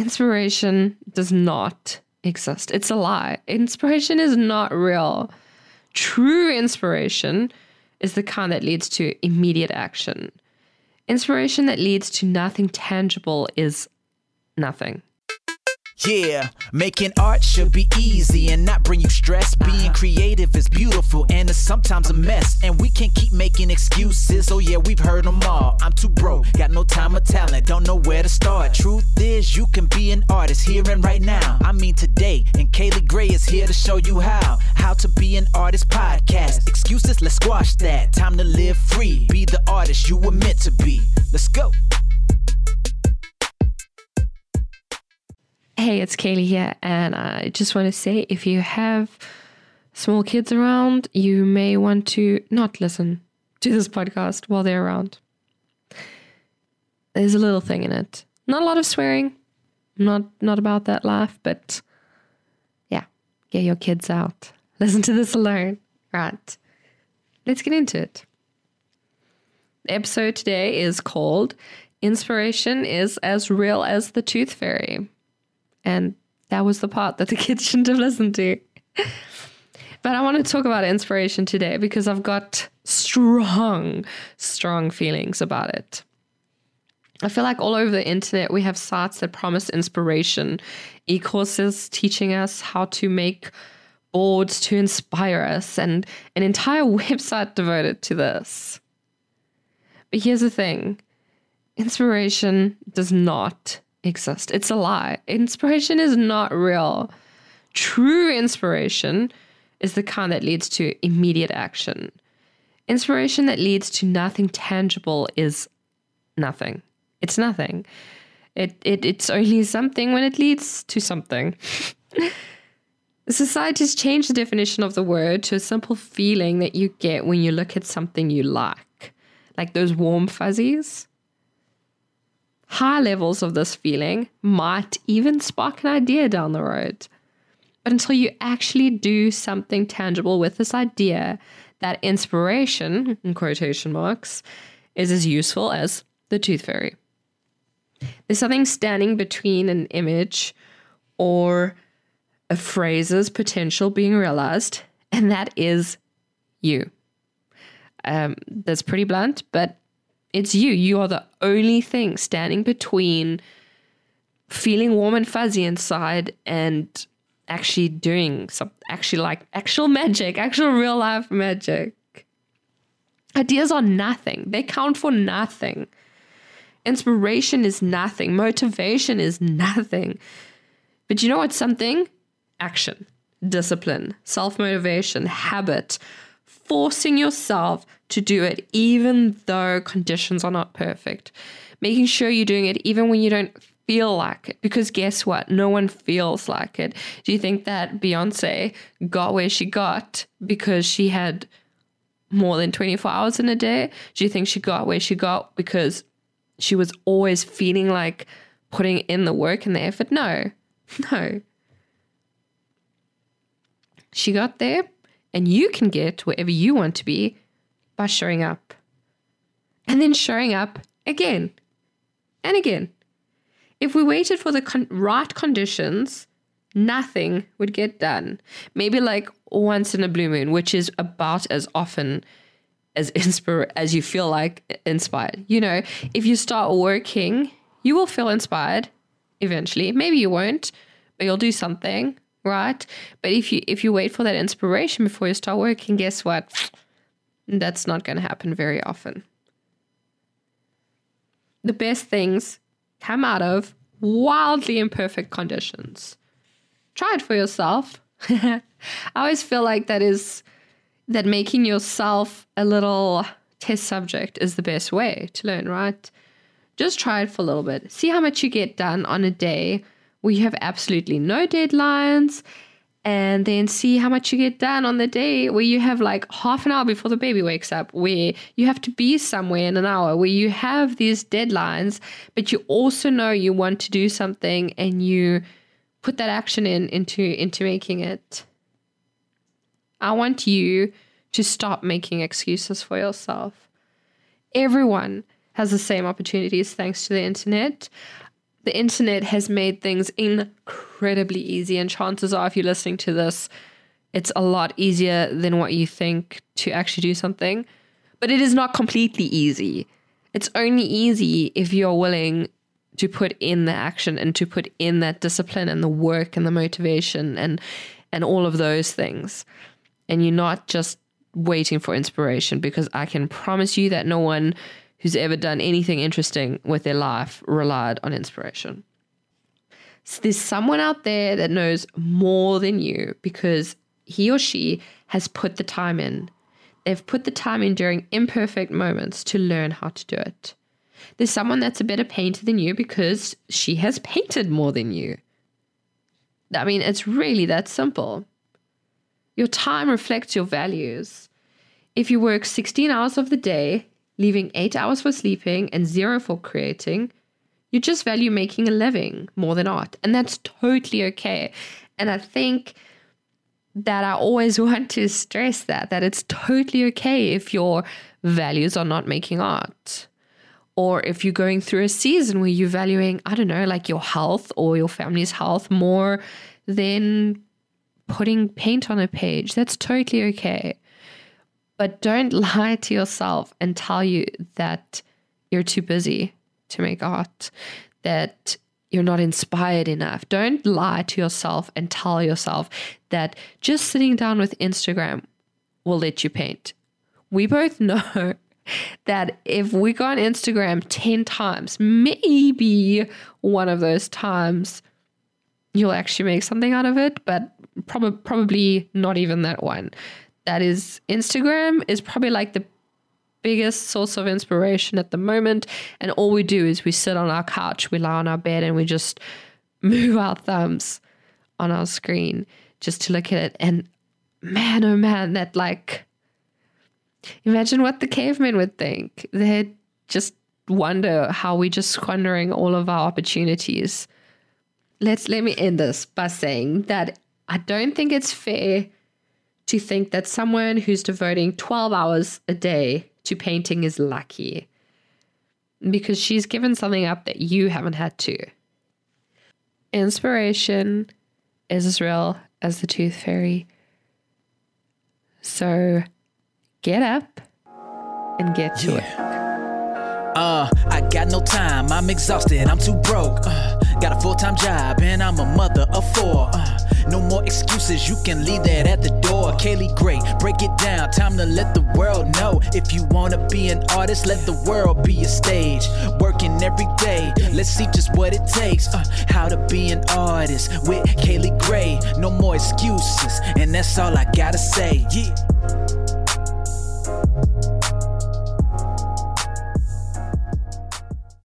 Inspiration does not exist. It's a lie. Inspiration is not real. True inspiration is the kind that leads to immediate action. Inspiration that leads to nothing tangible is nothing. Yeah, making art should be easy and not bring you stress. Being creative is beautiful and it's sometimes a mess. And we can't keep making excuses, oh yeah, we've heard them all. I'm too broke, got no time or talent, don't know where to start. Truth is, you can be an artist here and right now. I mean today, and Kaylee Gray is here to show you how. How to be an artist podcast. Excuses, let's squash that. Time to live free, be the artist you were meant to be. Let's go. Hey, it's Kaylee here, and I just want to say if you have small kids around, you may want to not listen to this podcast while they're around. There's a little thing in it. Not a lot of swearing, not about that life, but yeah, get your kids out. Listen to this alone. Right, let's get into it. The episode today is called Inspiration is as Real as the Tooth Fairy. And that was the part that the kids shouldn't have listened to. But I want to talk about inspiration today because I've got strong feelings about it. I feel like all over the internet, we have sites that promise inspiration, e-courses teaching us how to make boards to inspire us, and an entire website devoted to this. But here's the thing. Inspiration does not exist. It's a lie. Inspiration is not real. True inspiration is the kind that leads to immediate action. Inspiration that leads to nothing tangible is nothing. It's nothing. It's only something when it leads to something. Society has changed the definition of the word to a simple feeling that you get when you look at something you like those warm fuzzies. High levels of this feeling might even spark an idea down the road. But until you actually do something tangible with this idea, that inspiration, in quotation marks, is as useful as the tooth fairy. There's something standing between an image or a phrase's potential being realized, and that is you. That's pretty blunt, but it's you. You are the only thing standing between feeling warm and fuzzy inside and actually doing some, actual magic, actual real life magic. Ideas are nothing. They count for nothing. Inspiration is nothing. Motivation is nothing. But you know what's something? Action, discipline, self-motivation, habit, forcing yourself to do it even though conditions are not perfect. Making sure you're doing it even when you don't feel like it. Because guess what? No one feels like it. Do you think that Beyonce got where she got because she had more than 24 hours in a day? Do you think she got where she got because she was always feeling like putting in the work and the effort? No. She got there, and you can get wherever you want to be by showing up. And then showing up again and again. If we waited for the right conditions, nothing would get done. Maybe like once in a blue moon, which is about as often as you feel like inspired. You know, if you start working, you will feel inspired eventually. Maybe you won't, but you'll do something, right? But if you wait for that inspiration before you start working, guess what? That's not going to happen very often. The best things come out of wildly imperfect conditions. Try it for yourself. I always feel like that making yourself a little test subject is the best way to learn, right? Just try it for a little bit. See how much you get done on a day where you have absolutely no deadlines, and then see how much you get done on the day where you have like half an hour before the baby wakes up, where you have to be somewhere in an hour, where you have these deadlines, but you also know you want to do something and you put that action into making it. I want you to stop making excuses for yourself. Everyone has the same opportunities thanks to the internet. The internet has made things incredibly easy, and chances are if you're listening to this, it's a lot easier than what you think to actually do something. But it is not completely easy. It's only easy if you're willing to put in the action and to put in that discipline and the work and the motivation and all of those things. And you're not just waiting for inspiration, because I can promise you that no one who's ever done anything interesting with their life relied on inspiration. So there's someone out there that knows more than you because he or she has put the time in. They've put the time in during imperfect moments to learn how to do it. There's someone that's a better painter than you because she has painted more than you. I mean, it's really that simple. Your time reflects your values. If you work 16 hours of the day, leaving 8 hours for sleeping and 0 for creating, you just value making a living more than art. And that's totally okay. And I think that I always want to stress that it's totally okay if your values are not making art. Or if you're going through a season where you're valuing, I don't know, like your health or your family's health more than putting paint on a page. That's totally okay. But don't lie to yourself and tell you that you're too busy to make art, that you're not inspired enough. Don't lie to yourself and tell yourself that just sitting down with Instagram will let you paint. We both know that if we go on Instagram 10 times, maybe one of those times you'll actually make something out of it, but probably not even that one. That is, Instagram is probably like the biggest source of inspiration at the moment, and all we do is we sit on our couch, we lie on our bed, and we just move our thumbs on our screen just to look at it. And man, oh man, that like, imagine what the cavemen would think. They'd just wonder how we're just squandering all of our opportunities. Let me end this by saying that I don't think it's fair to think that someone who's devoting 12 hours a day to painting is lucky, because she's given something up that you haven't had to. Inspiration is as real as the tooth fairy. So get up and get to it. I got no time, I'm exhausted, I'm too broke. Got a full-time job and I'm a mother of 4. No more excuses, you can leave that at the door. Kaylee Gray, break it down, time to let the world know. If you wanna be an artist, let the world be a stage. Working every day, let's see just what it takes. How to be an artist with Kaylee Gray. No more excuses, and that's all I gotta say. Yeah.